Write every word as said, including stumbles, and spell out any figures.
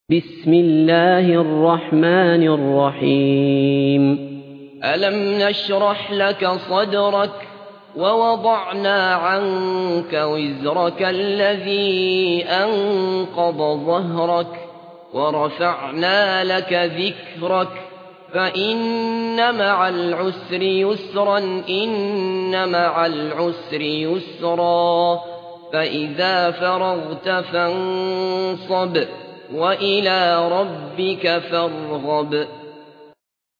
بسم الله الرحمن الرحيم ألم نشرح لك صدرك ووضعنا عنك وزرك الذي أنقض ظهرك ورفعنا لك ذكرك فإن مع العسر يسرا إن مع العسر يسرا فإذا فرغت فانصب وإلى ربك فارغب